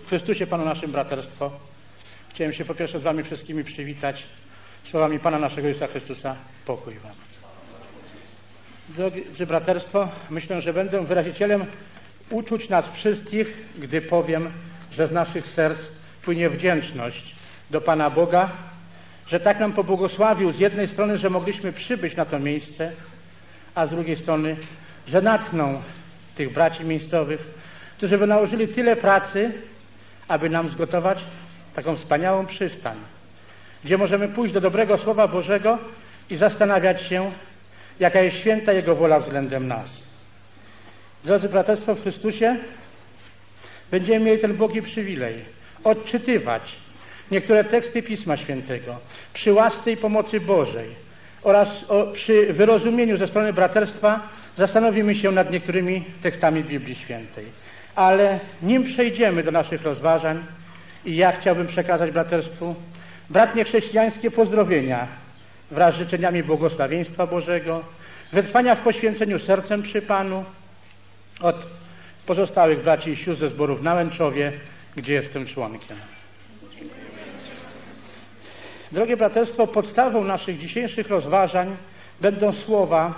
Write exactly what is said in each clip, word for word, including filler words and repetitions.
W Chrystusie Panu naszym braterstwo. Chciałem się po pierwsze z wami wszystkimi przywitać słowami Pana naszego Jezusa Chrystusa. Pokój wam. Drodzy braterstwo, myślę, że będę wyrazicielem uczuć nas wszystkich, gdy powiem, że z naszych serc płynie wdzięczność do Pana Boga, że tak nam pobłogosławił z jednej strony, że mogliśmy przybyć na to miejsce, a z drugiej strony, że natchnął tych braci miejscowych, którzy by nałożyli tyle pracy, aby nam zgotować taką wspaniałą przystań, gdzie możemy pójść do dobrego Słowa Bożego i zastanawiać się, jaka jest święta Jego wola względem nas. Drodzy braterstwo w Chrystusie, będziemy mieli ten bogi przywilej odczytywać niektóre teksty Pisma Świętego przy łasce i pomocy Bożej oraz o, przy wyrozumieniu ze strony braterstwa zastanowimy się nad niektórymi tekstami Biblii Świętej. Ale nim przejdziemy do naszych rozważań i ja chciałbym przekazać braterstwu bratnie chrześcijańskie pozdrowienia wraz z życzeniami błogosławieństwa Bożego, wytrwania w poświęceniu sercem przy Panu od pozostałych braci i sióstr ze zboru w Nałęczowie, gdzie jestem członkiem. Drogie braterstwo, podstawą naszych dzisiejszych rozważań będą słowa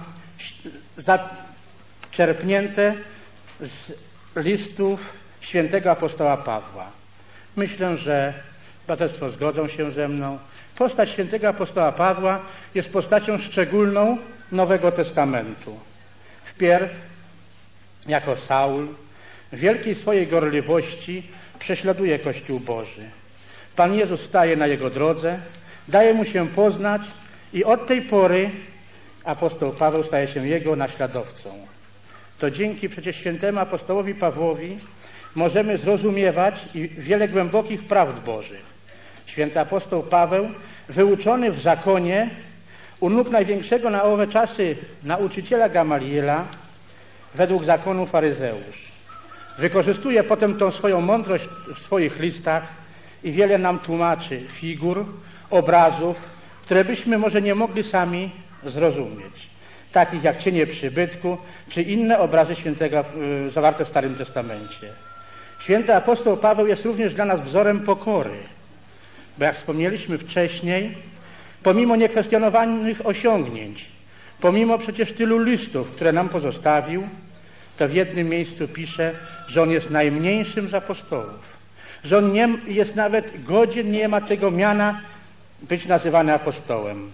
zaczerpnięte z listów świętego apostoła Pawła. Myślę, że braterstwo zgodzą się ze mną. Postać świętego apostoła Pawła jest postacią szczególną Nowego Testamentu. Wpierw, jako Saul, w wielkiej swojej gorliwości prześladuje Kościół Boży. Pan Jezus staje na jego drodze, daje mu się poznać i od tej pory apostoł Paweł staje się jego naśladowcą. To dzięki przecież świętemu apostołowi Pawłowi możemy zrozumiewać i wiele głębokich prawd Bożych. Święty apostoł Paweł, wyuczony w zakonie, u nóg największego na owe czasy nauczyciela Gamaliela, według zakonu faryzeusz. Wykorzystuje potem tą swoją mądrość w swoich listach i wiele nam tłumaczy figur, obrazów, które byśmy może nie mogli sami zrozumieć. Takich jak cienie przybytku, czy inne obrazy świętego y, zawarte w Starym Testamencie. Święty apostoł Paweł jest również dla nas wzorem pokory, bo jak wspomnieliśmy wcześniej, pomimo niekwestionowanych osiągnięć, pomimo przecież tylu listów, które nam pozostawił, to w jednym miejscu pisze, że on jest najmniejszym z apostołów, że on nie jest nawet godzien, nie ma tego miana być nazywany apostołem.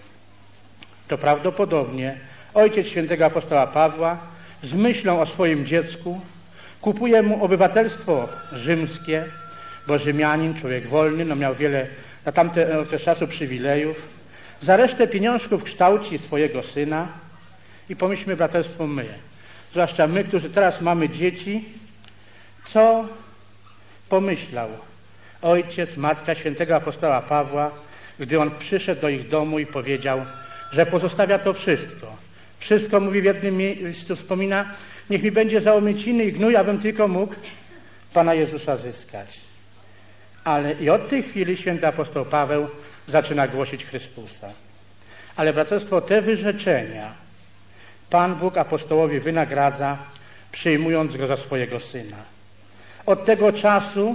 To prawdopodobnie ojciec świętego apostoła Pawła z myślą o swoim dziecku kupuje mu obywatelstwo rzymskie, bo Rzymianin, człowiek wolny, no miał wiele na tamte okres czasu przywilejów. Za resztę pieniążków kształci swojego syna i pomyślmy braterstwo my, zwłaszcza my, którzy teraz mamy dzieci, co pomyślał ojciec, matka świętego apostoła Pawła, gdy on przyszedł do ich domu i powiedział, że pozostawia to wszystko. Wszystko, mówi w jednym miejscu, wspomina, niech mi będzie za omyciny i gnój, abym tylko mógł Pana Jezusa zyskać. Ale i od tej chwili święty apostoł Paweł zaczyna głosić Chrystusa. Ale braterstwo, te wyrzeczenia Pan Bóg apostołowi wynagradza, przyjmując go za swojego syna. Od tego czasu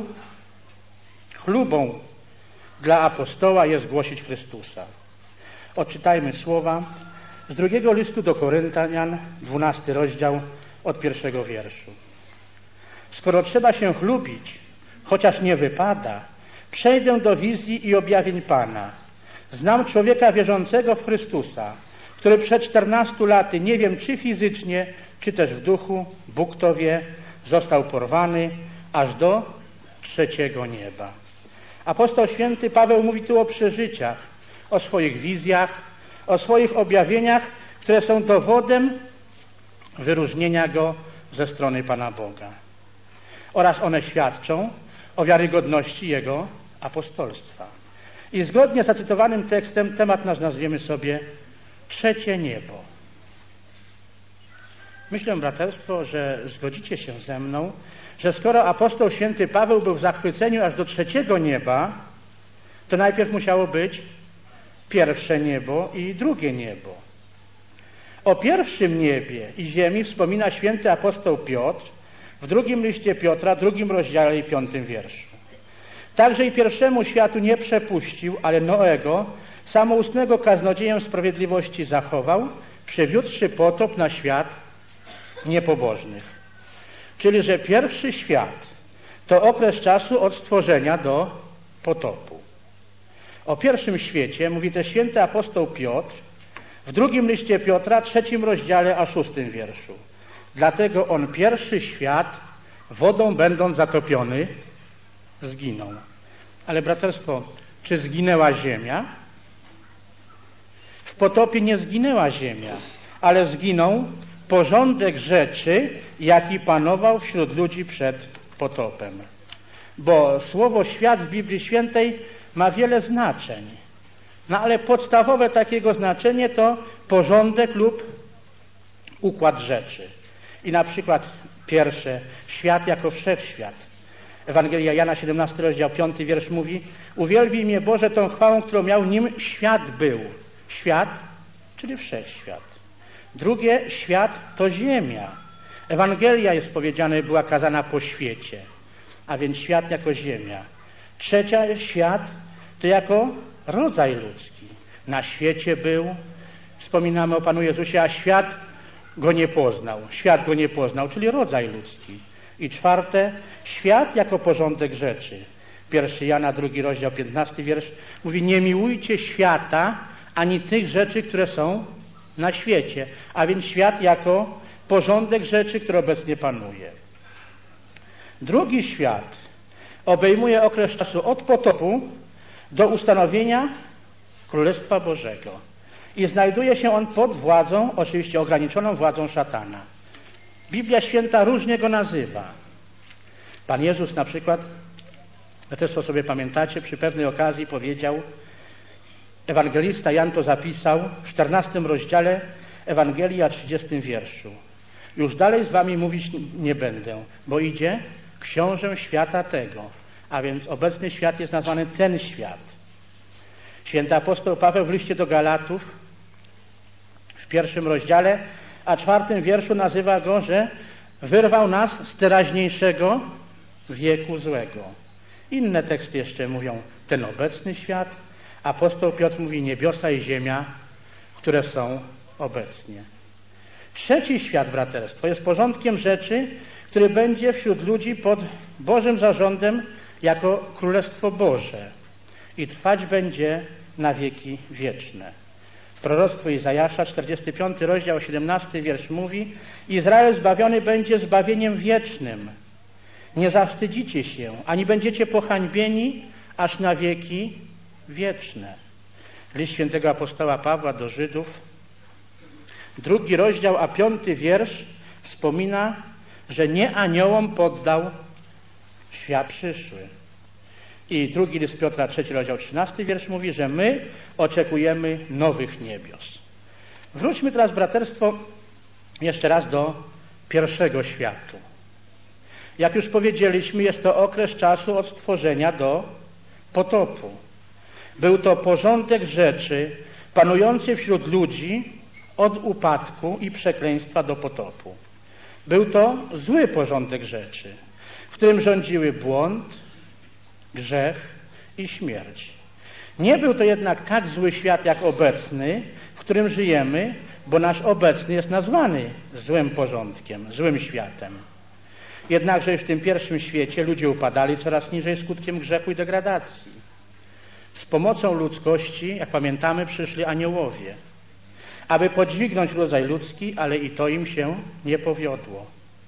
chlubą dla apostoła jest głosić Chrystusa. Odczytajmy słowa z drugiego listu do Koryntian, dwunasty rozdział, od pierwszego wierszu. Skoro trzeba się chlubić, chociaż nie wypada, przejdę do wizji i objawień Pana. Znam człowieka wierzącego w Chrystusa, który przed czternastu laty, nie wiem czy fizycznie, czy też w duchu, Bóg to wie, został porwany aż do trzeciego nieba. Apostoł święty Paweł mówi tu o przeżyciach, o swoich wizjach, o swoich objawieniach, które są dowodem wyróżnienia go ze strony Pana Boga. Oraz one świadczą o wiarygodności jego apostolstwa. I zgodnie z zacytowanym tekstem temat nasz nazwiemy sobie trzecie niebo. Myślę, braterstwo, że zgodzicie się ze mną, że skoro apostoł święty Paweł był w zachwyceniu aż do trzeciego nieba, to najpierw musiało być pierwsze niebo i drugie niebo. O pierwszym niebie i ziemi wspomina święty apostoł Piotr w drugim liście Piotra, drugim rozdziale i piątym wierszu. Także i pierwszemu światu nie przepuścił, ale Noego, samoustnego kaznodzieję sprawiedliwości zachował, przywiódłszy potop na świat niepobożnych. Czyli, że pierwszy świat to okres czasu od stworzenia do potopu. O pierwszym świecie mówi też święty apostoł Piotr w drugim liście Piotra, trzecim rozdziale, a szóstym wierszu. Dlatego on pierwszy świat, wodą będąc zatopiony, zginął. Ale braterstwo, czy zginęła ziemia? W potopie nie zginęła ziemia, ale zginął porządek rzeczy, jaki panował wśród ludzi przed potopem. Bo słowo świat w Biblii Świętej ma wiele znaczeń. No ale podstawowe takiego znaczenie to porządek lub układ rzeczy. I na przykład pierwsze, świat jako wszechświat. Ewangelia Jana, siedemnasty rozdział, piąty wiersz mówi: uwielbij mnie Boże tą chwałą, którą miał, nim świat był. Świat, czyli wszechświat. Drugie, świat to ziemia. Ewangelia jest powiedziane, była kazana po świecie, a więc świat jako ziemia. Trzecia, świat to jako rodzaj ludzki. Na świecie był, wspominamy o Panu Jezusie, a świat go nie poznał. Świat go nie poznał, czyli rodzaj ludzki. I czwarte, świat jako porządek rzeczy. Pierwszy Jana, drugi rozdział, piętnasty wiersz mówi: nie miłujcie świata, ani tych rzeczy, które są na świecie. A więc świat jako porządek rzeczy, który obecnie panuje. Drugi świat obejmuje okres czasu od potopu do ustanowienia Królestwa Bożego. I znajduje się on pod władzą, oczywiście ograniczoną władzą szatana. Biblia Święta różnie go nazywa. Pan Jezus na przykład, też to sobie pamiętacie, przy pewnej okazji powiedział, ewangelista Jan to zapisał w czternastym rozdziale Ewangelii, a trzydziestym wierszu. Już dalej z wami mówić nie będę, bo idzie książę świata tego. A więc obecny świat jest nazwany ten świat. Święty apostoł Paweł w liście do Galatów w pierwszym rozdziale, a czwartym wierszu nazywa go, że wyrwał nas z teraźniejszego wieku złego. Inne teksty jeszcze mówią ten obecny świat. Apostoł Piotr mówi niebiosa i ziemia, które są obecnie. Trzeci świat, braterstwo, jest porządkiem rzeczy, który będzie wśród ludzi pod Bożym zarządem jako Królestwo Boże i trwać będzie na wieki wieczne. Proroctwo Izajasza, czterdziesty piąty rozdział, siedemnasty wiersz mówi: Izrael zbawiony będzie zbawieniem wiecznym. Nie zawstydzicie się, ani będziecie pohańbieni aż na wieki wieczne. List świętego apostoła Pawła do Żydów, drugi rozdział, a piąty wiersz wspomina, że nie aniołom poddał świat przyszły. I drugi list Piotra, trzeci rozdział, trzynasty wiersz mówi, że my oczekujemy nowych niebios. Wróćmy teraz, braterstwo, jeszcze raz do pierwszego światu. Jak już powiedzieliśmy, jest to okres czasu od stworzenia do potopu. Był to porządek rzeczy panujący wśród ludzi od upadku i przekleństwa do potopu. Był to zły porządek rzeczy, w którym rządziły błąd, grzech i śmierć. Nie był to jednak tak zły świat jak obecny, w którym żyjemy, bo nasz obecny jest nazwany złym porządkiem, złym światem. Jednakże w tym pierwszym świecie ludzie upadali coraz niżej skutkiem grzechu i degradacji. Z pomocą ludzkości, jak pamiętamy, przyszli aniołowie, aby podźwignąć rodzaj ludzki, ale i to im się nie powiodło.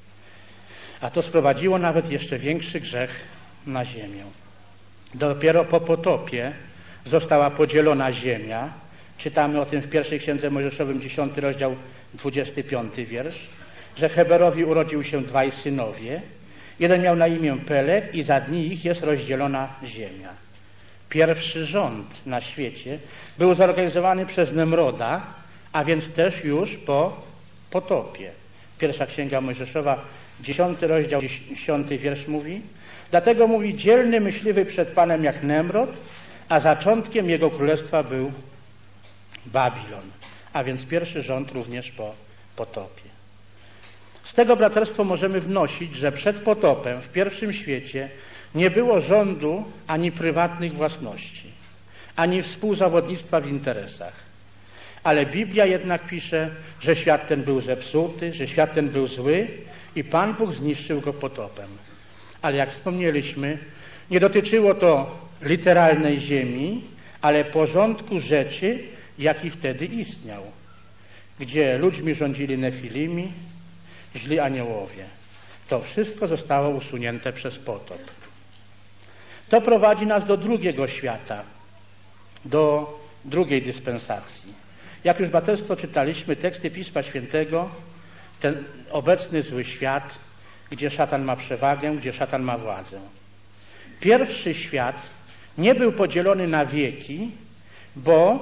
A to sprowadziło nawet jeszcze większy grzech na ziemię. Dopiero po potopie została podzielona ziemia. Czytamy o tym w pierwszej księdze Mojżeszowym, dziesiąty rozdział, dwudziesty piąty wiersz, że Heberowi urodził się dwaj synowie. Jeden miał na imię Peleg i za dni ich jest rozdzielona ziemia. Pierwszy rząd na świecie był zorganizowany przez Nemroda, a więc też już po potopie. Pierwsza księga Mojżeszowa, dziesiąty rozdział, dziesiąty wiersz mówi: dlatego mówi dzielny myśliwy przed Panem jak Nemrod, a zaczątkiem jego królestwa był Babilon. A więc pierwszy rząd również po potopie. Z tego, braterstwo, możemy wnosić, że przed potopem w pierwszym świecie nie było rządu ani prywatnych własności, ani współzawodnictwa w interesach. Ale Biblia jednak pisze, że świat ten był zepsuty, że świat ten był zły i Pan Bóg zniszczył go potopem. Ale jak wspomnieliśmy, nie dotyczyło to literalnej ziemi, ale porządku rzeczy, jaki wtedy istniał, gdzie ludźmi rządzili nefilimi, źli aniołowie. To wszystko zostało usunięte przez potop. To prowadzi nas do drugiego świata, do drugiej dyspensacji. Jak już braterstwo czytaliśmy teksty Pisma Świętego, ten obecny zły świat, gdzie szatan ma przewagę, gdzie szatan ma władzę. Pierwszy świat nie był podzielony na wieki, bo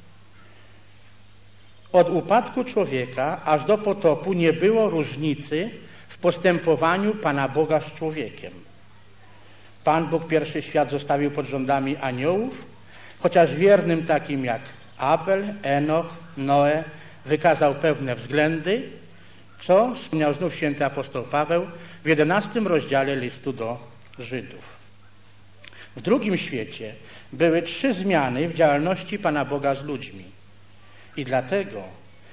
od upadku człowieka aż do potopu nie było różnicy w postępowaniu Pana Boga z człowiekiem. Pan Bóg pierwszy świat zostawił pod rządami aniołów, chociaż wiernym takim jak Abel, Enoch, Noe wykazał pewne względy, co wspomniał znów święty apostoł Paweł w jedenastym rozdziale listu do Żydów. W drugim świecie były trzy zmiany w działalności Pana Boga z ludźmi. I dlatego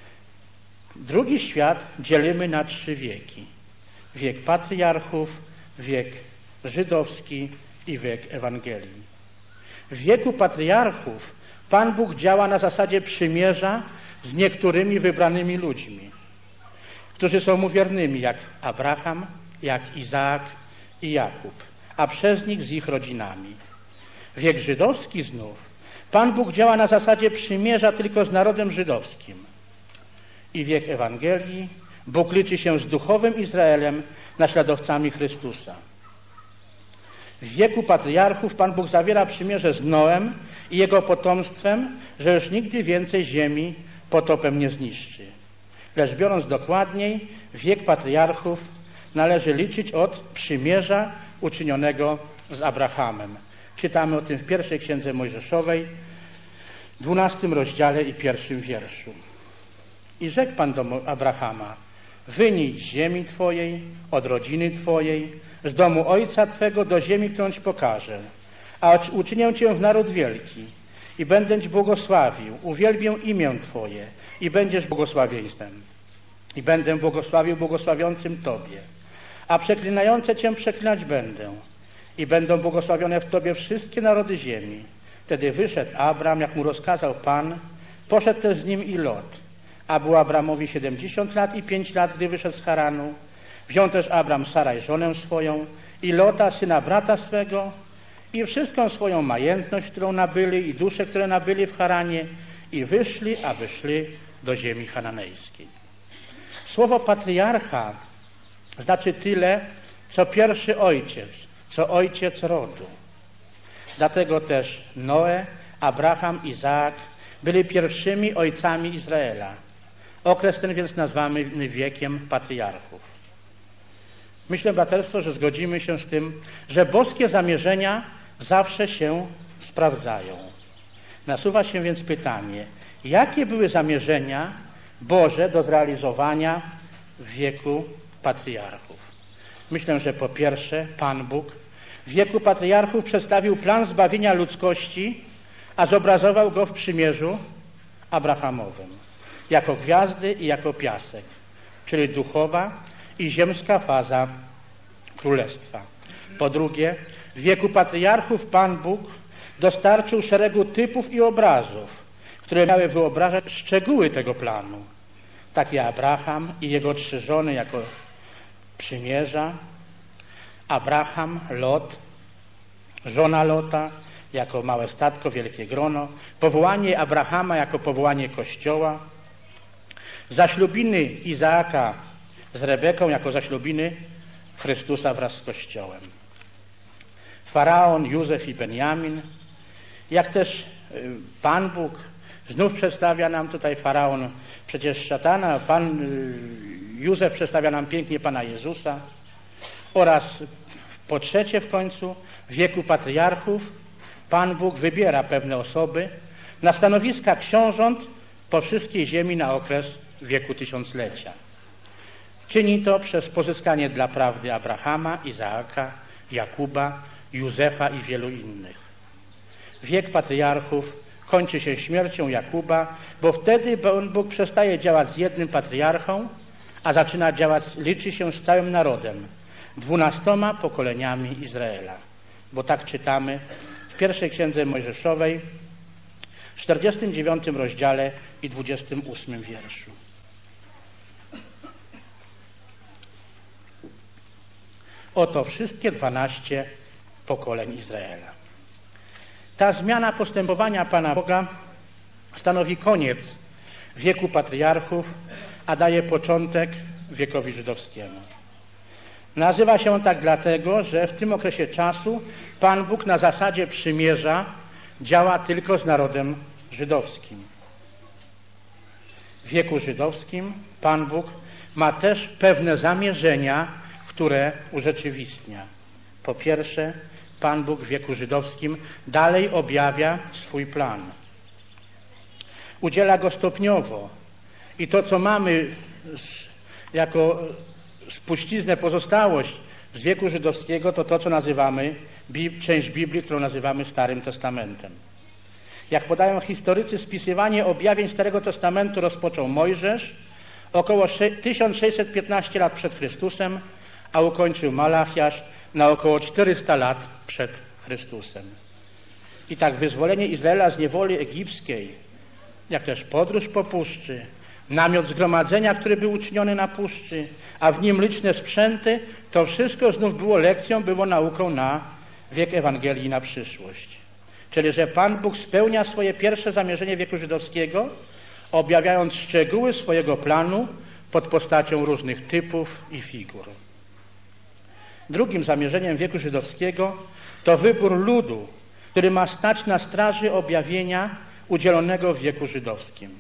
drugi świat dzielimy na trzy wieki. Wiek patriarchów, wiek żydowski i wiek Ewangelii. W wieku patriarchów Pan Bóg działa na zasadzie przymierza z niektórymi wybranymi ludźmi, którzy są mu wiernymi, jak Abraham, jak Izaak i Jakub, a przez nich z ich rodzinami. Wiek żydowski znów Pan Bóg działa na zasadzie przymierza tylko z narodem żydowskim. I wiek Ewangelii Bóg liczy się z duchowym Izraelem, naśladowcami Chrystusa. W wieku patriarchów Pan Bóg zawiera przymierze z Noem i jego potomstwem, że już nigdy więcej ziemi potopem nie zniszczy. Lecz biorąc dokładniej, wiek patriarchów należy liczyć od przymierza uczynionego z Abrahamem. Czytamy o tym w pierwszej księdze Mojżeszowej, dwunastym rozdziale i pierwszym wierszu. I rzekł Pan do Abrahama: wynijdź z ziemi Twojej, od rodziny Twojej, z domu ojca Twego do ziemi, którą Ci pokażę, a uczynię Cię w naród wielki i będę Ci błogosławił, uwielbię imię Twoje i będziesz błogosławieństwem. I będę błogosławił błogosławiącym Tobie, a przeklinające Cię przeklinać będę. I będą błogosławione w Tobie wszystkie narody ziemi. Wtedy wyszedł Abram, jak mu rozkazał Pan, poszedł też z nim i Lot. A było Abramowi siedemdziesiąt lat i pięć lat, gdy wyszedł z Haranu. Wziął też Abram Saraj, żonę swoją, i Lota, syna brata swego, i wszystką swoją majętność, którą nabyli, i dusze, które nabyli w Haranie, i wyszli, aby szli do ziemi chananejskiej. Słowo patriarcha znaczy tyle, co pierwszy ojciec, co ojciec rodu. Dlatego też Noe, Abraham, Izaak byli pierwszymi ojcami Izraela. Okres ten więc nazwamy wiekiem patriarchów. Myślę, braterstwo, że zgodzimy się z tym, że boskie zamierzenia zawsze się sprawdzają. Nasuwa się więc pytanie, jakie były zamierzenia Boże do zrealizowania w wieku patriarchów? Myślę, że po pierwsze Pan Bóg w wieku patriarchów przedstawił plan zbawienia ludzkości, a zobrazował go w przymierzu abrahamowym, jako gwiazdy i jako piasek, czyli duchowa i ziemska faza królestwa. Po drugie, w wieku patriarchów Pan Bóg dostarczył szeregu typów i obrazów, które miały wyobrażać szczegóły tego planu. Takie Abraham i jego trzy żony jako przymierza, Abraham, Lot, żona Lota jako małe statko, wielkie grono, powołanie Abrahama jako powołanie Kościoła, zaślubiny Izaaka z Rebeką jako zaślubiny Chrystusa wraz z Kościołem. Faraon, Józef i Benjamin, jak też Pan Bóg znów przedstawia nam tutaj Faraon przecież szatana, Pan Józef przedstawia nam pięknie Pana Jezusa oraz po trzecie w końcu w wieku patriarchów Pan Bóg wybiera pewne osoby na stanowiska książąt po wszystkiej ziemi na okres wieku tysiąclecia. Czyni to przez pozyskanie dla prawdy Abrahama, Izaaka, Jakuba, Józefa i wielu innych. Wiek patriarchów kończy się śmiercią Jakuba, bo wtedy Bóg przestaje działać z jednym patriarchą, a zaczyna działać, liczy się z całym narodem, dwunastoma pokoleniami Izraela. Bo tak czytamy w pierwszej Księdze Mojżeszowej, w czterdziestym dziewiątym rozdziale i dwudziestym ósmym wierszu. Oto wszystkie dwanaście pokoleń Izraela. Ta zmiana postępowania Pana Boga stanowi koniec wieku patriarchów, a daje początek wiekowi żydowskiemu. Nazywa się on tak dlatego, że w tym okresie czasu Pan Bóg na zasadzie przymierza działa tylko z narodem żydowskim. W wieku żydowskim Pan Bóg ma też pewne zamierzenia, które urzeczywistnia. Po pierwsze, Pan Bóg w wieku żydowskim dalej objawia swój plan. Udziela go stopniowo i to, co mamy jako spuściznę, pozostałość z wieku żydowskiego, to to, co nazywamy, część Biblii, którą nazywamy Starym Testamentem. Jak podają historycy, spisywanie objawień Starego Testamentu rozpoczął Mojżesz około tysiąc sześćset piętnaście lat przed Chrystusem, a ukończył Malachiasz na około czterysta lat przed Chrystusem. I tak wyzwolenie Izraela z niewoli egipskiej, jak też podróż po puszczy, namiot zgromadzenia, który był uczyniony na puszczy, a w nim liczne sprzęty, to wszystko znów było lekcją, było nauką na wiek Ewangelii, na przyszłość. Czyli, że Pan Bóg spełnia swoje pierwsze zamierzenie wieku żydowskiego, objawiając szczegóły swojego planu pod postacią różnych typów i figur. Drugim zamierzeniem wieku żydowskiego to wybór ludu, który ma stać na straży objawienia udzielonego w wieku żydowskim.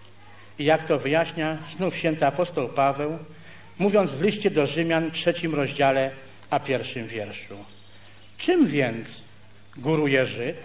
I jak to wyjaśnia znów święty apostoł Paweł, mówiąc w liście do Rzymian, trzecim rozdziale, a pierwszym wierszu. Czym więc góruje Żyd?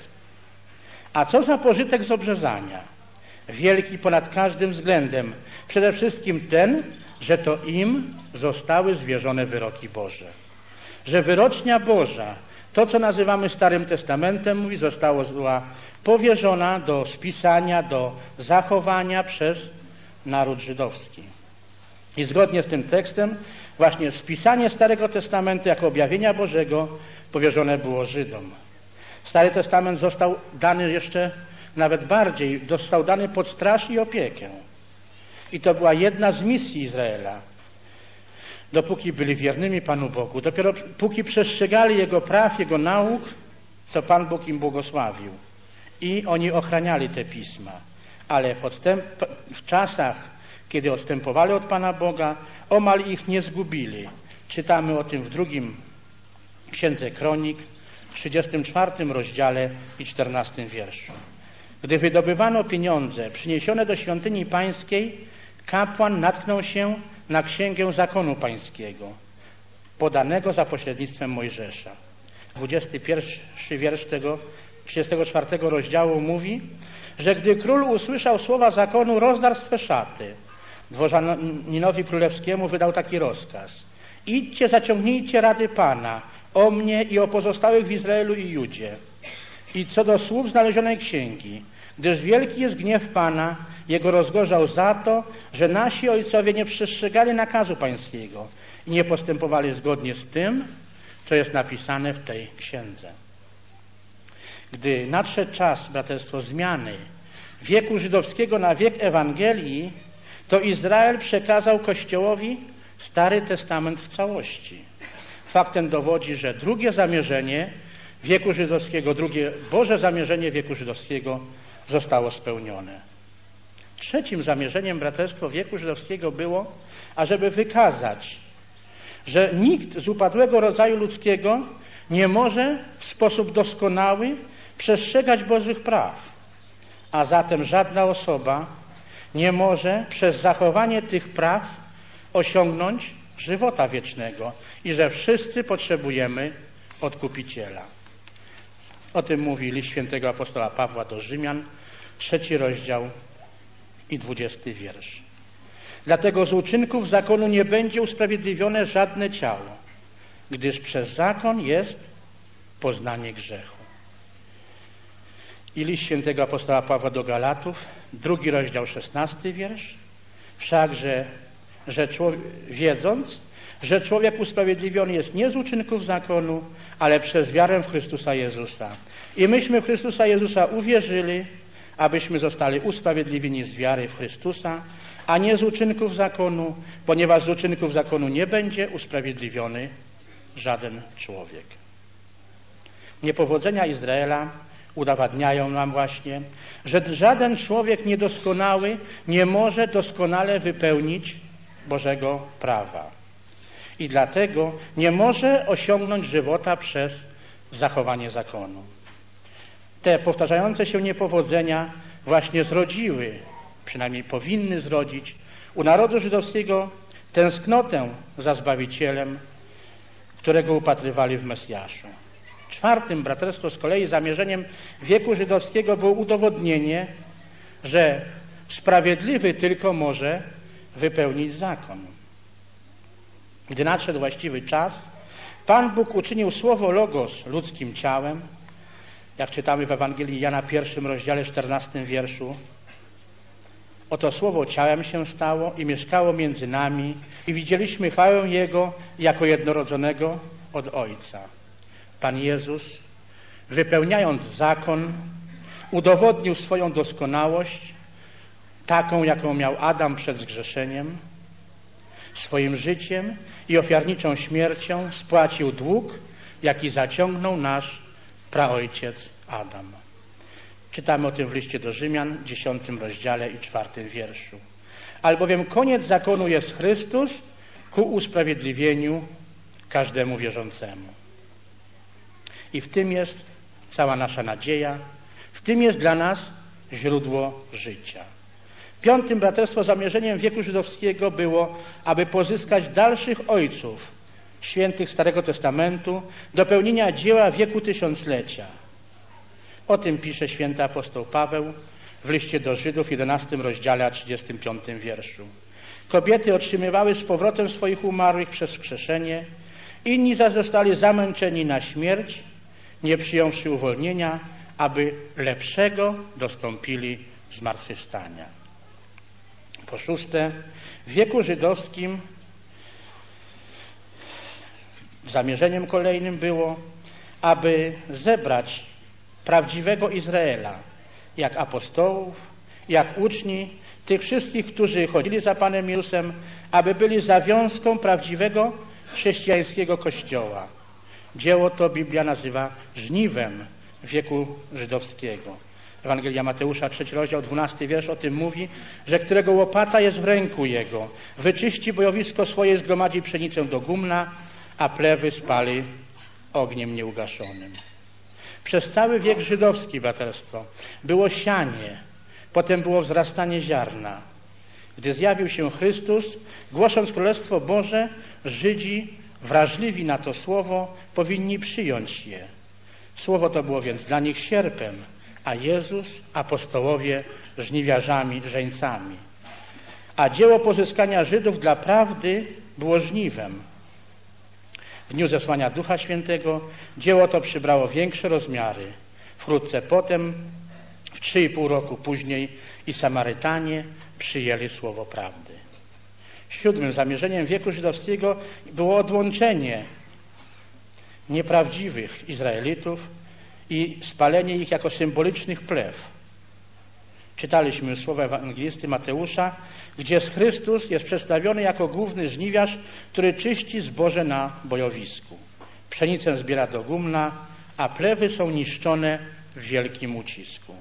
A co za pożytek z obrzezania? Wielki ponad każdym względem. Przede wszystkim ten, że to im zostały zwierzone wyroki Boże. Że wyrocznia Boża, to co nazywamy Starym Testamentem, mówi, została powierzona do spisania, do zachowania przez naród żydowski. I zgodnie z tym tekstem właśnie spisanie Starego Testamentu jako objawienia Bożego powierzone było Żydom. Stary Testament został dany jeszcze nawet bardziej, został dany pod straż i opiekę. I to była jedna z misji Izraela. Dopóki byli wiernymi Panu Bogu, dopiero póki przestrzegali Jego praw, Jego nauk, to Pan Bóg im błogosławił. I oni ochraniali te pisma. Ale w, odstęp, w czasach, kiedy odstępowali od Pana Boga, omal ich nie zgubili. Czytamy o tym w drugim Księdze Kronik, w trzydziestym czwartym rozdziale i czternastym wierszu. Gdy wydobywano pieniądze przyniesione do świątyni pańskiej, kapłan natknął się na księgę zakonu pańskiego, podanego za pośrednictwem Mojżesza. dwudziesty pierwszy wiersz tego trzydziestego czwartego rozdziału mówi, że gdy król usłyszał słowa zakonu, rozdarł swe szaty. Dworzaninowi królewskiemu wydał taki rozkaz. Idźcie, zaciągnijcie rady Pana o mnie i o pozostałych w Izraelu i Judzie. I co do słów znalezionej księgi, gdyż wielki jest gniew Pana, Jego rozgorzał za to, że nasi ojcowie nie przestrzegali nakazu pańskiego i nie postępowali zgodnie z tym, co jest napisane w tej księdze. Gdy nadszedł czas, braterstwo, zmiany wieku żydowskiego na wiek Ewangelii, to Izrael przekazał Kościołowi Stary Testament w całości. Fakt ten dowodzi, że drugie zamierzenie wieku żydowskiego, drugie Boże zamierzenie wieku żydowskiego zostało spełnione. Trzecim zamierzeniem, braterstwo, wieku żydowskiego było, ażeby wykazać, że nikt z upadłego rodzaju ludzkiego nie może w sposób doskonały przestrzegać Bożych praw, a zatem żadna osoba nie może przez zachowanie tych praw osiągnąć żywota wiecznego i że wszyscy potrzebujemy Odkupiciela. O tym mówi list świętego apostoła Pawła do Rzymian, trzeci rozdział i dwudziesty wiersz. Dlatego z uczynków zakonu nie będzie usprawiedliwione żadne ciało, gdyż przez zakon jest poznanie grzechu. I list świętego apostoła Pawła do Galatów, drugi rozdział, szesnasty wiersz. Wszakże, że człowiek, wiedząc, że człowiek usprawiedliwiony jest nie z uczynków zakonu, ale przez wiarę w Chrystusa Jezusa. I myśmy w Chrystusa Jezusa uwierzyli, abyśmy zostali usprawiedliwieni z wiary w Chrystusa, a nie z uczynków zakonu, ponieważ z uczynków zakonu nie będzie usprawiedliwiony żaden człowiek. Niepowodzenia Izraela udowadniają nam właśnie, że żaden człowiek niedoskonały nie może doskonale wypełnić Bożego prawa. I dlatego nie może osiągnąć żywota przez zachowanie zakonu. Te powtarzające się niepowodzenia właśnie zrodziły, przynajmniej powinny zrodzić, u narodu żydowskiego tęsknotę za Zbawicielem, którego upatrywali w Mesjaszu. Czwartym, braterstwo, z kolei zamierzeniem wieku żydowskiego było udowodnienie, że sprawiedliwy tylko może wypełnić zakon. Gdy nadszedł właściwy czas, Pan Bóg uczynił słowo Logos ludzkim ciałem, jak czytamy w Ewangelii Jana, pierwszym rozdziale, czternastym wierszu. Oto słowo ciałem się stało i mieszkało między nami i widzieliśmy chwałę Jego jako jednorodzonego od Ojca. Pan Jezus, wypełniając zakon, udowodnił swoją doskonałość, taką, jaką miał Adam przed zgrzeszeniem. Swoim życiem i ofiarniczą śmiercią spłacił dług, jaki zaciągnął nasz praojciec Adam. Czytamy o tym w liście do Rzymian, dziesiątym rozdziale i czwartym wierszu. Albowiem koniec zakonu jest Chrystus ku usprawiedliwieniu każdemu wierzącemu. I w tym jest cała nasza nadzieja, w tym jest dla nas źródło życia. Piątym, braterstwo, zamierzeniem wieku żydowskiego było, aby pozyskać dalszych ojców, świętych Starego Testamentu, do pełnienia dzieła wieku tysiąclecia. O tym pisze święty apostoł Paweł w liście do Żydów w jedenastym rozdziale, a trzydziestym piątym wierszu. Kobiety otrzymywały z powrotem swoich umarłych przez wskrzeszenie, inni zaś zostali zamęczeni na śmierć, nie przyjąwszy uwolnienia, aby lepszego dostąpili zmartwychwstania. Po szóste, w wieku żydowskim zamierzeniem kolejnym było, aby zebrać prawdziwego Izraela, jak apostołów, jak uczni, tych wszystkich, którzy chodzili za Panem Jezusem, aby byli zawiązką prawdziwego chrześcijańskiego Kościoła. Dzieło to Biblia nazywa żniwem wieku żydowskiego. Ewangelia Mateusza, trzeci rozdział, dwunasty wiersz o tym mówi, że którego łopata jest w ręku jego, wyczyści bojowisko swoje, zgromadzi pszenicę do gumna, a plewy spali ogniem nieugaszonym. Przez cały wiek żydowski, braterstwo, było sianie, potem było wzrastanie ziarna. Gdy zjawił się Chrystus, głosząc Królestwo Boże, Żydzi, wrażliwi na to słowo, powinni przyjąć je. Słowo to było więc dla nich sierpem, a Jezus, apostołowie, żniwiarzami, żeńcami. A dzieło pozyskania Żydów dla prawdy było żniwem. W dniu zesłania Ducha Świętego dzieło to przybrało większe rozmiary. Wkrótce potem, w trzy i pół roku później, i Samarytanie przyjęli słowo prawdy. Siódmym zamierzeniem wieku żydowskiego było odłączenie nieprawdziwych Izraelitów i spalenie ich jako symbolicznych plew. Czytaliśmy słowa ewangelisty Mateusza, gdzie Chrystus jest przedstawiony jako główny żniwiarz, który czyści zboże na bojowisku. Pszenicę zbiera do gumna, a plewy są niszczone w wielkim ucisku.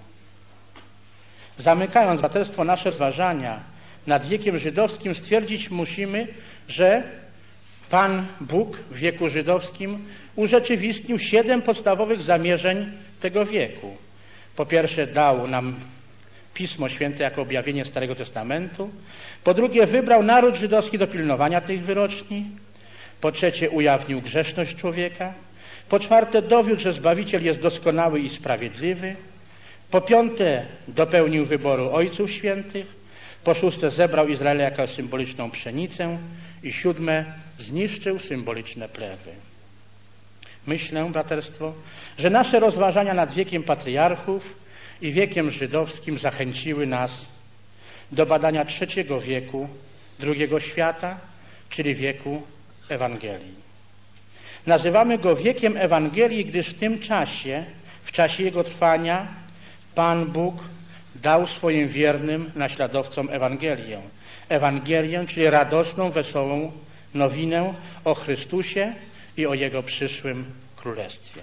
Zamykając, braterstwo, nasze rozważania nad wiekiem żydowskim, stwierdzić musimy, że Pan Bóg w wieku żydowskim urzeczywistnił siedem podstawowych zamierzeń tego wieku. Po pierwsze, dał nam Pismo Święte jako objawienie Starego Testamentu. Po drugie, wybrał naród żydowski do pilnowania tych wyroczni. Po trzecie, ujawnił grzeszność człowieka. Po czwarte, dowiódł, że Zbawiciel jest doskonały i sprawiedliwy. Po piąte, dopełnił wyboru Ojców Świętych. Po szóste, zebrał Izraela jako symboliczną pszenicę. I siódme, zniszczył symboliczne plewy. Myślę, braterstwo, że nasze rozważania nad wiekiem patriarchów i wiekiem żydowskim zachęciły nas do badania trzeciego wieku drugiego świata, czyli wieku Ewangelii. Nazywamy go wiekiem Ewangelii, gdyż w tym czasie, w czasie jego trwania, Pan Bóg dał swoim wiernym naśladowcom Ewangelię. Ewangelię, czyli radosną, wesołą nowinę o Chrystusie i o Jego przyszłym Królestwie.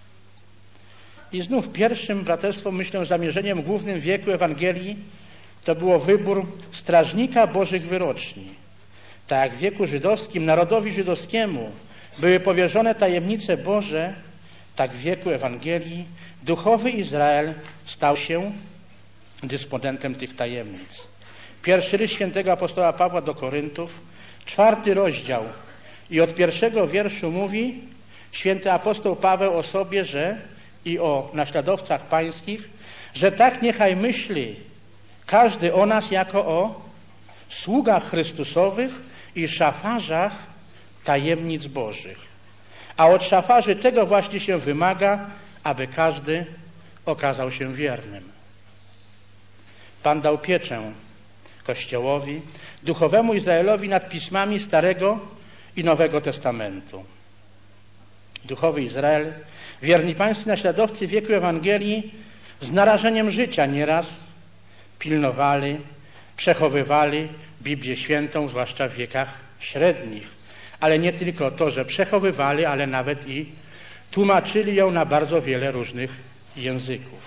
I znów pierwszym, braterstwo, myślę, zamierzeniem głównym w wieku Ewangelii to było wybór strażnika Bożych wyroczni. Tak jak w wieku żydowskim narodowi żydowskiemu były powierzone tajemnice Boże, tak w wieku Ewangelii duchowy Izrael stał się dysponentem tych tajemnic. Pierwszy list świętego apostoła Pawła do Koryntów, czwarty rozdział i od pierwszego wierszu mówi święty apostoł Paweł o sobie, że i o naśladowcach pańskich, że tak niechaj myśli każdy o nas jako o sługach Chrystusowych i szafarzach tajemnic Bożych. A od szafarzy tego właśnie się wymaga, aby każdy okazał się wiernym. Pan dał pieczę Kościołowi, duchowemu Izraelowi nad pismami Starego i Nowego Testamentu. Duchowy Izrael, wierni pańscy naśladowcy wieku Ewangelii, z narażeniem życia nieraz pilnowali, przechowywali Biblię Świętą, zwłaszcza w wiekach średnich. Ale nie tylko to, że przechowywali, ale nawet i tłumaczyli ją na bardzo wiele różnych języków.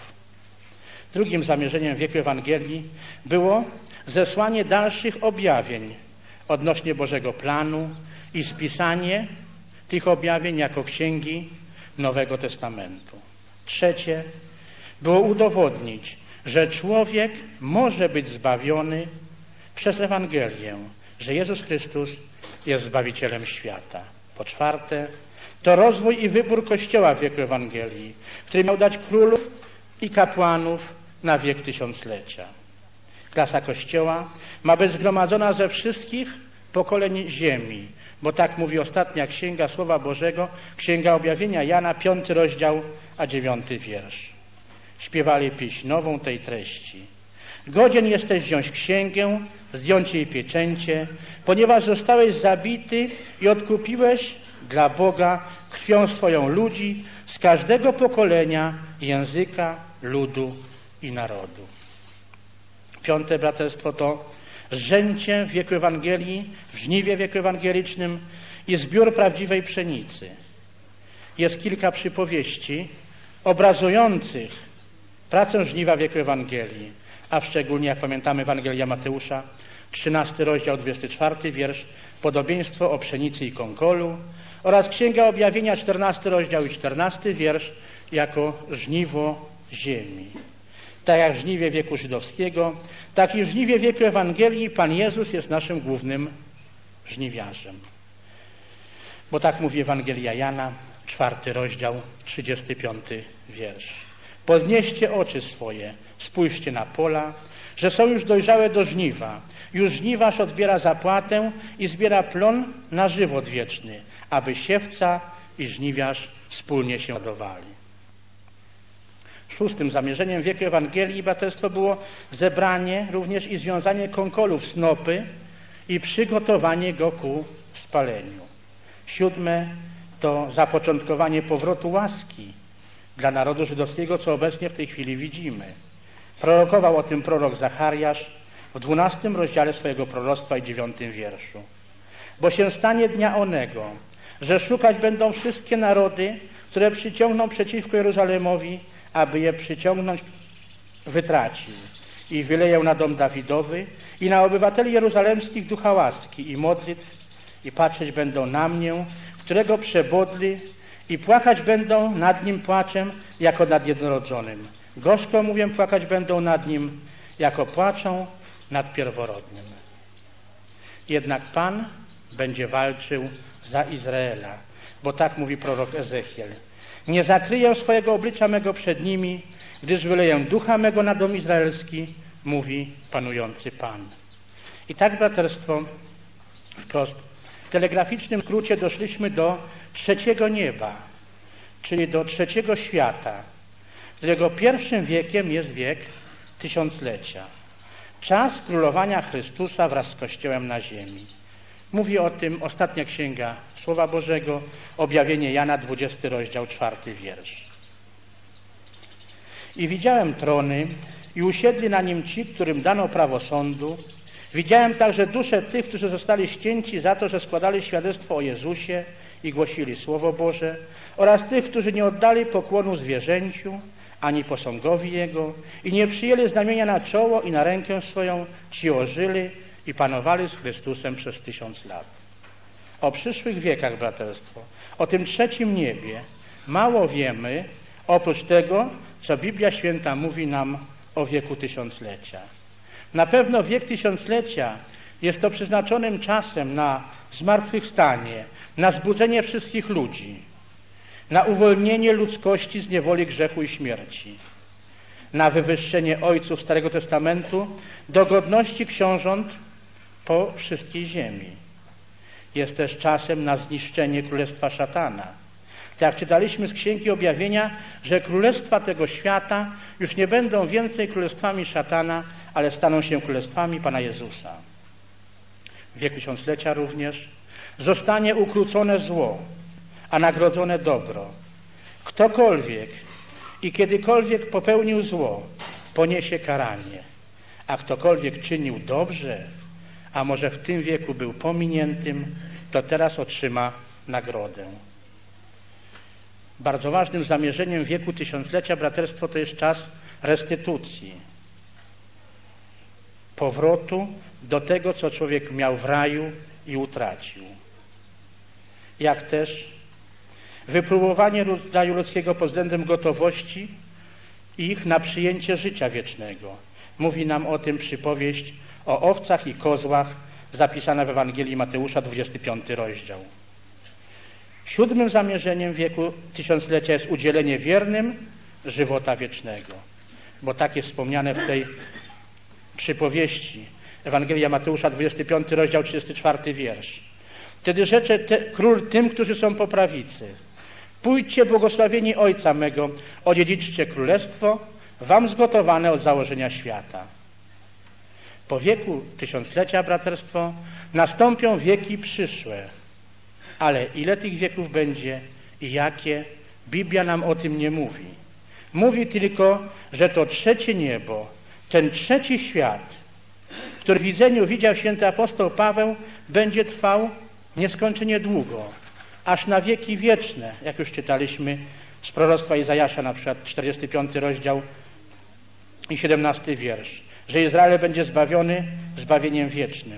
Drugim zamierzeniem wieku Ewangelii było zesłanie dalszych objawień odnośnie Bożego planu i spisanie tych objawień jako księgi Nowego Testamentu. Trzecie było udowodnić, że człowiek może być zbawiony przez Ewangelię, że Jezus Chrystus jest Zbawicielem świata. Po czwarte, to rozwój i wybór Kościoła w wieku Ewangelii, który miał dać królów i kapłanów na wiek tysiąclecia. Klasa Kościoła ma być zgromadzona ze wszystkich pokoleń ziemi, bo tak mówi ostatnia księga Słowa Bożego, Księga Objawienia Jana, piąty rozdział, a dziewiąty wiersz. Śpiewali pieśń nową tej treści. Godzien jesteś wziąć księgę, zdjąć jej pieczęcie, ponieważ zostałeś zabity i odkupiłeś dla Boga krwią swoją ludzi z każdego pokolenia, języka, ludu i narodu. Piąte, braterstwo, to żęcie w wieku Ewangelii, w żniwie wieku ewangelicznym i zbiór prawdziwej pszenicy. Jest kilka przypowieści obrazujących pracę żniwa w wieku Ewangelii, a szczególnie, jak pamiętamy, Ewangelia Mateusza, trzynasty rozdział, dwudziesty czwarty wiersz, podobieństwo o pszenicy i konkolu, oraz Księga Objawienia, czternasty rozdział i czternasty wiersz, jako żniwo ziemi. Tak jak w żniwie wieku żydowskiego, tak i w żniwie wieku Ewangelii Pan Jezus jest naszym głównym żniwiarzem. Bo tak mówi Ewangelia Jana, czwarty rozdział, trzydziesty piąty wiersz. Podnieście oczy swoje, spójrzcie na pola, że są już dojrzałe do żniwa. Już żniwarz odbiera zapłatę i zbiera plon na żywot wieczny, aby siewca i żniwiarz wspólnie się radowali. Szóstym zamierzeniem wieku Ewangelii, braterstwo, było zebranie również i związanie konkolu w snopy i przygotowanie go ku spaleniu. Siódme to zapoczątkowanie powrotu łaski dla narodu żydowskiego, co obecnie w tej chwili widzimy. Prorokował o tym prorok Zachariasz w dwunastym rozdziale swojego proroctwa i dziewiątym wierszu. Bo się stanie dnia onego, że szukać będą wszystkie narody, które przyciągną przeciwko Jeruzalemowi, aby je przyciągnąć, wytracił. I wyleję na dom Dawidowy i na obywateli jeruzalemskich ducha łaski i modlitw i patrzeć będą na mnie, którego przebodli, i płakać będą nad nim płaczem, jako nad jednorodzonym. Gorzko, mówię, płakać będą nad nim, jako płaczą nad pierworodnym. Jednak Pan będzie walczył za Izraela, bo tak mówi prorok Ezechiel. Nie zakryję swojego oblicza mego przed nimi, gdyż wyleję ducha mego na dom izraelski, mówi panujący Pan. I tak, braterstwo, wprost w telegraficznym skrócie doszliśmy do trzeciego nieba, czyli do trzeciego świata, którego pierwszym wiekiem jest wiek tysiąclecia. Czas królowania Chrystusa wraz z Kościołem na ziemi. Mówi o tym ostatnia księga Słowa Bożego, Objawienie Jana, dwudziesty rozdział, czwarty wiersz. I widziałem trony i usiedli na nim ci, którym dano prawo sądu. Widziałem także dusze tych, którzy zostali ścięci za to, że składali świadectwo o Jezusie i głosili Słowo Boże, oraz tych, którzy nie oddali pokłonu zwierzęciu, ani posągowi Jego i nie przyjęli znamienia na czoło i na rękę swoją, ci ożyli i panowali z Chrystusem przez tysiąc lat. O przyszłych wiekach, braterstwo, o tym trzecim niebie mało wiemy, oprócz tego, co Biblia Święta mówi nam o wieku tysiąclecia. Na pewno wiek tysiąclecia jest to przeznaczonym czasem na zmartwychwstanie, na zbudzenie wszystkich ludzi, na uwolnienie ludzkości z niewoli grzechu i śmierci, na wywyższenie ojców Starego Testamentu do godności książąt po wszystkiej ziemi. Jest też czasem na zniszczenie królestwa szatana. Tak jak czytaliśmy z Księgi Objawienia, że królestwa tego świata już nie będą więcej królestwami szatana, ale staną się królestwami Pana Jezusa. W wieku tysiąclecia również zostanie ukrócone zło, a nagrodzone dobro. Ktokolwiek i kiedykolwiek popełnił zło, poniesie karanie, a ktokolwiek czynił dobrze, a może w tym wieku był pominiętym, to teraz otrzyma nagrodę. Bardzo ważnym zamierzeniem wieku tysiąclecia, braterstwo, to jest czas restytucji, powrotu do tego, co człowiek miał w raju i utracił. Jak też wypróbowanie rodzaju ludzkiego pod względem gotowości ich na przyjęcie życia wiecznego. Mówi nam o tym przypowieść o owcach i kozłach zapisana w Ewangelii Mateusza, dwudziesty piąty rozdział. Siódmym zamierzeniem wieku tysiąclecia jest udzielenie wiernym żywota wiecznego. Bo tak jest wspomniane w tej przypowieści. Ewangelia Mateusza, dwudziesty piąty rozdział, trzydziesty czwarty wiersz. Wtedy rzecze te, król tym, którzy są po prawicy: pójdźcie, błogosławieni Ojca mego, odziedziczcie królestwo, wam zgotowane od założenia świata. Po wieku tysiąclecia, braterstwo, nastąpią wieki przyszłe. Ale ile tych wieków będzie i jakie, Biblia nam o tym nie mówi. Mówi tylko, że to trzecie niebo, ten trzeci świat, który w widzeniu widział święty apostoł Paweł, będzie trwał nieskończenie długo, aż na wieki wieczne, jak już czytaliśmy z proroctwa Izajasza, na przykład czterdziesty piąty rozdział i siedemnasty wiersz, że Izrael będzie zbawiony zbawieniem wiecznym.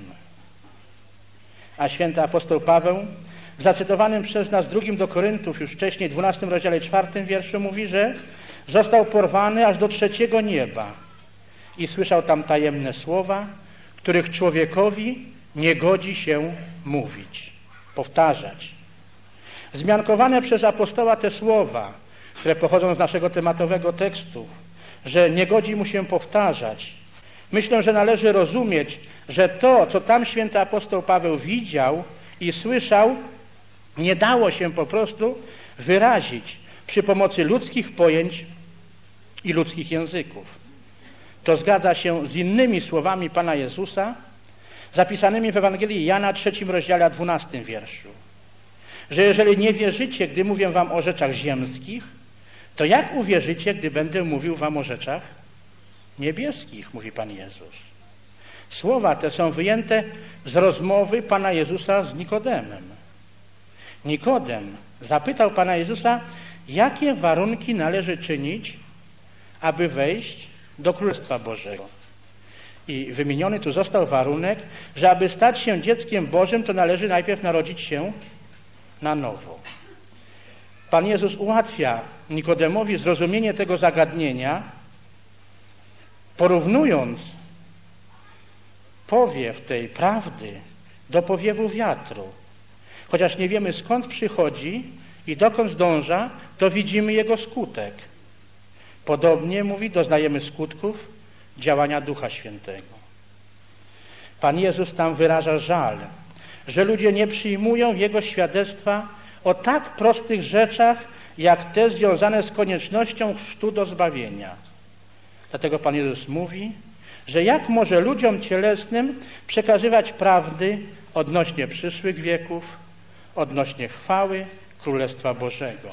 A święty apostoł Paweł w zacytowanym przez nas drugim do Koryntów, już wcześniej, dwunastym rozdziale, czwartym wierszu mówi, że został porwany aż do trzeciego nieba i słyszał tam tajemne słowa, których człowiekowi nie godzi się mówić, powtarzać. Zmiankowane przez apostoła te słowa, które pochodzą z naszego tematowego tekstu, że nie godzi mu się powtarzać, myślę, że należy rozumieć, że to, co tam święty apostoł Paweł widział i słyszał, nie dało się po prostu wyrazić przy pomocy ludzkich pojęć i ludzkich języków. To zgadza się z innymi słowami Pana Jezusa, zapisanymi w Ewangelii Jana, trzecim rozdziale, dwunastym wierszu. Że jeżeli nie wierzycie, gdy mówię wam o rzeczach ziemskich, to jak uwierzycie, gdy będę mówił wam o rzeczach niebieskich, mówi Pan Jezus. Słowa te są wyjęte z rozmowy Pana Jezusa z Nikodemem. Nikodem zapytał Pana Jezusa, jakie warunki należy czynić, aby wejść do Królestwa Bożego. I wymieniony tu został warunek, że aby stać się dzieckiem Bożym, to należy najpierw narodzić się na nowo. Pan Jezus ułatwia Nikodemowi zrozumienie tego zagadnienia, porównując powiew tej prawdy do powiewu wiatru. Chociaż nie wiemy, skąd przychodzi i dokąd zdąża, to widzimy jego skutek. Podobnie, mówi, doznajemy skutków działania Ducha Świętego. Pan Jezus tam wyraża żal, że ludzie nie przyjmują Jego świadectwa o tak prostych rzeczach, jak te związane z koniecznością chrztu do zbawienia. Dlatego Pan Jezus mówi, że jak może ludziom cielesnym przekazywać prawdy odnośnie przyszłych wieków, odnośnie chwały Królestwa Bożego.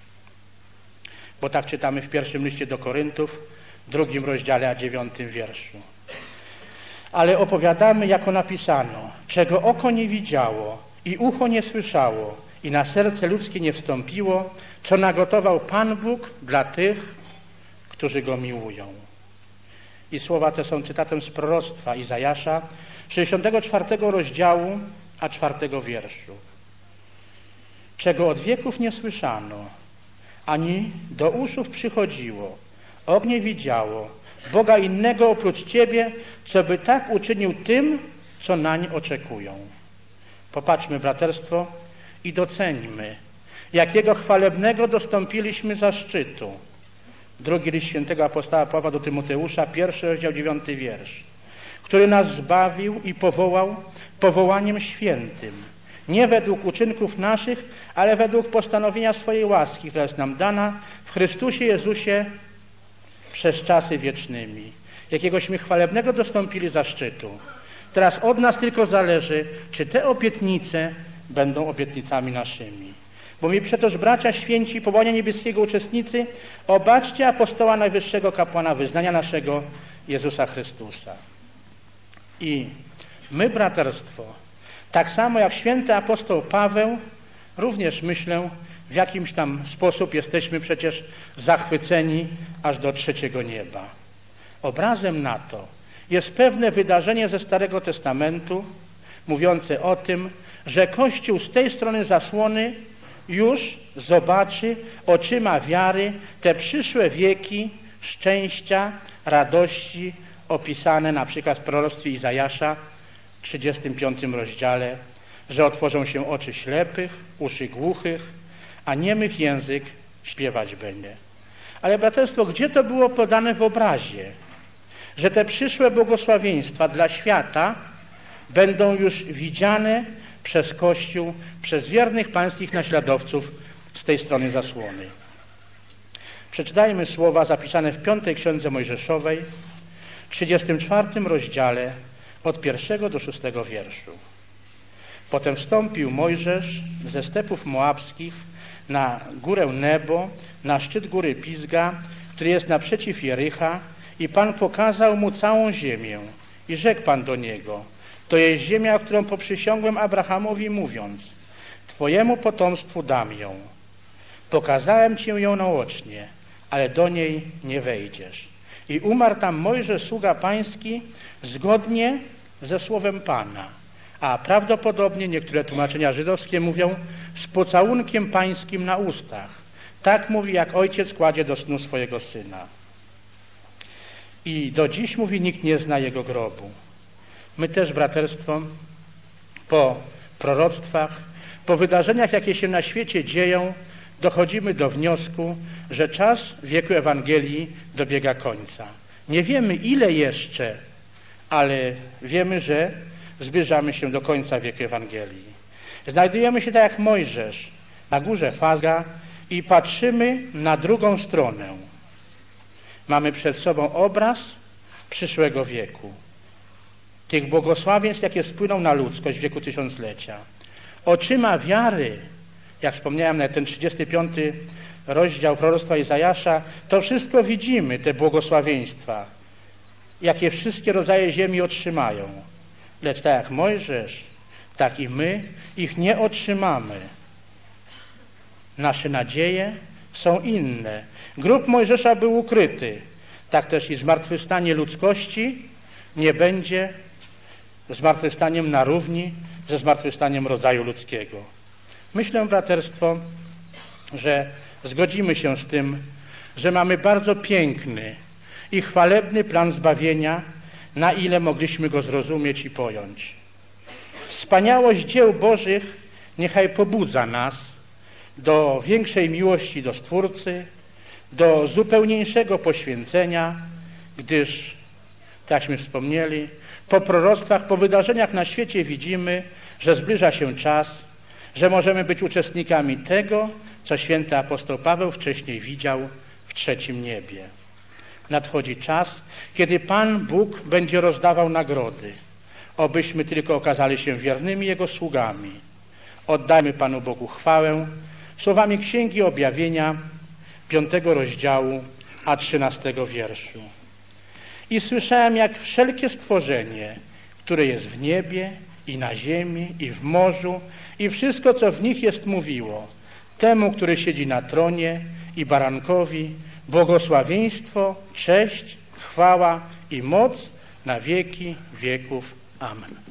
Bo tak czytamy w pierwszym liście do Koryntów, drugim rozdziale, a dziewiątym wierszu. Ale opowiadamy, jako napisano, czego oko nie widziało i ucho nie słyszało i na serce ludzkie nie wstąpiło, co nagotował Pan Bóg dla tych, którzy Go miłują. I słowa te są cytatem z proroctwa Izajasza, sześćdziesiątego czwartego rozdziału, a czwartego wierszu. Czego od wieków nie słyszano, ani do uszów przychodziło, ognie widziało, Boga innego oprócz Ciebie, co by tak uczynił tym, co nań oczekują. Popatrzmy, braterstwo, i doceńmy, jakiego chwalebnego dostąpiliśmy zaszczytu. Drugi list świętego apostoła Pawła do Tymoteusza, pierwszy rozdział, dziewiąty wiersz, który nas zbawił i powołał powołaniem świętym, nie według uczynków naszych, ale według postanowienia swojej łaski, która jest nam dana w Chrystusie Jezusie przez czasy wiecznymi. Jakiegośmy chwalebnego dostąpili zaszczytu. Teraz od nas tylko zależy, czy te obietnice będą obietnicami naszymi. Bo mi przetoż, bracia święci, powołania niebieskiego uczestnicy, obaczcie apostoła najwyższego kapłana wyznania naszego, Jezusa Chrystusa. I my, braterstwo, tak samo jak święty apostoł Paweł, również myślę, w jakimś tam sposób jesteśmy przecież zachwyceni aż do trzeciego nieba. Obrazem na to jest pewne wydarzenie ze Starego Testamentu, mówiące o tym, że Kościół z tej strony zasłony już zobaczy oczyma wiary te przyszłe wieki szczęścia, radości opisane na przykład w proroctwie Izajasza w trzydziestym piątym rozdziale, że otworzą się oczy ślepych, uszy głuchych, a niemych język śpiewać będzie. Ale braterstwo, gdzie to było podane w obrazie? Że te przyszłe błogosławieństwa dla świata będą już widziane przez Kościół, przez wiernych pańskich naśladowców z tej strony zasłony. Przeczytajmy słowa zapisane w piątej Księdze Mojżeszowej, trzydziestym czwartym rozdziale, od pierwszego do szóstego wierszu. Potem wstąpił Mojżesz ze stepów moabskich na górę Nebo, na szczyt góry Pisga, który jest naprzeciw Jericha, i Pan pokazał mu całą ziemię. I rzekł Pan do niego: to jest ziemia, którą poprzysiągłem Abrahamowi, mówiąc: Twojemu potomstwu dam ją. Pokazałem Ci ją naocznie, ale do niej nie wejdziesz. I umarł tam Mojżesz, sługa pański, zgodnie ze słowem Pana. A prawdopodobnie niektóre tłumaczenia żydowskie mówią z pocałunkiem pańskim na ustach. Tak mówi, jak ojciec kładzie do snu swojego syna. I do dziś, mówi, nikt nie zna jego grobu. My też, braterstwo, po proroctwach, po wydarzeniach, jakie się na świecie dzieją, dochodzimy do wniosku, że czas wieku Ewangelii dobiega końca. Nie wiemy, ile jeszcze, ale wiemy, że zbliżamy się do końca wieku Ewangelii. Znajdujemy się tak jak Mojżesz na górze Pisga i patrzymy na drugą stronę. Mamy przed sobą obraz przyszłego wieku. Tych błogosławieństw, jakie spłyną na ludzkość w wieku tysiąclecia. Oczyma wiary, jak wspomniałem, na ten trzydziesty piąty rozdział proroctwa Izajasza, to wszystko widzimy, te błogosławieństwa, jakie wszystkie rodzaje ziemi otrzymają. Lecz tak jak Mojżesz, tak i my ich nie otrzymamy. Nasze nadzieje są inne. Grób Mojżesza był ukryty. Tak też i zmartwychwstanie ludzkości nie będzie zmartwychwstaniem na równi ze zmartwychwstaniem rodzaju ludzkiego. Myślę, braterstwo, że zgodzimy się z tym, że mamy bardzo piękny i chwalebny plan zbawienia, na ile mogliśmy go zrozumieć i pojąć. Wspaniałość dzieł Bożych niechaj pobudza nas do większej miłości do Stwórcy, do zupełniejszego poświęcenia, gdyż, takśmy wspomnieli, po proroctwach, po wydarzeniach na świecie widzimy, że zbliża się czas, że możemy być uczestnikami tego, co święty apostoł Paweł wcześniej widział w trzecim niebie. Nadchodzi czas, kiedy Pan Bóg będzie rozdawał nagrody, obyśmy tylko okazali się wiernymi Jego sługami. Oddajmy Panu Bogu chwałę słowami Księgi Objawienia, piątego rozdziału, a trzynastego wierszu. I słyszałem, jak wszelkie stworzenie, które jest w niebie i na ziemi i w morzu i wszystko, co w nich jest, mówiło temu, który siedzi na tronie i barankowi, błogosławieństwo, cześć, chwała i moc na wieki wieków. Amen.